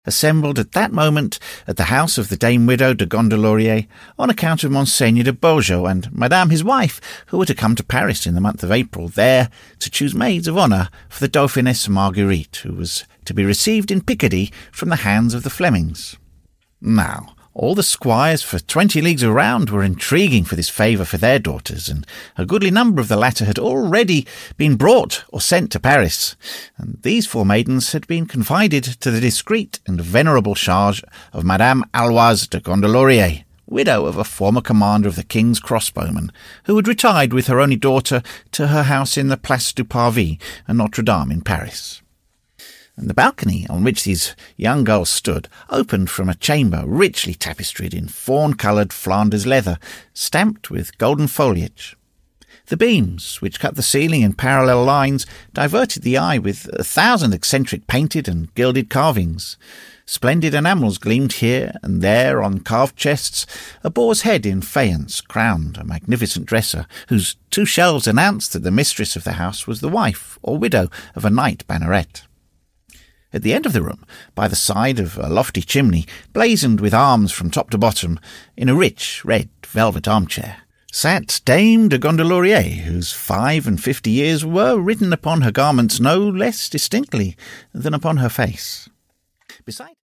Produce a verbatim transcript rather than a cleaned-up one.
assembled at that moment at the house of the Dame Widow de Gondelaurier on account of Monseigneur de Beaujeu and Madame his wife, who were to come to Paris in the month of April, there to choose maids of honour for the Dauphiness Marguerite, who was to be received in Picardy from the hands of the Flemings. Now, all the squires for twenty leagues around were intriguing for this favour for their daughters, and a goodly number of the latter had already been brought or sent to Paris, and these four maidens had been confided to the discreet and venerable charge of Madame Aloise de Gondelaurier, widow of a former commander of the King's crossbowmen, who had retired with her only daughter to her house in the Place du Parvis and Notre Dame in Paris. And the balcony on which these young girls stood opened from a chamber richly tapestried in fawn-coloured Flanders leather, stamped with golden foliage. The beams, which cut the ceiling in parallel lines, diverted the eye with a thousand eccentric painted and gilded carvings. Splendid enamels gleamed here and there on carved chests. A boar's head in faience crowned a magnificent dresser, whose two shelves announced that the mistress of the house was the wife or widow of a knight banneret. At the end of the room, by the side of a lofty chimney, blazoned with arms from top to bottom, in a rich red velvet armchair, sat Dame de Gondelaurier, whose five and fifty years were written upon her garments no less distinctly than upon her face. Beside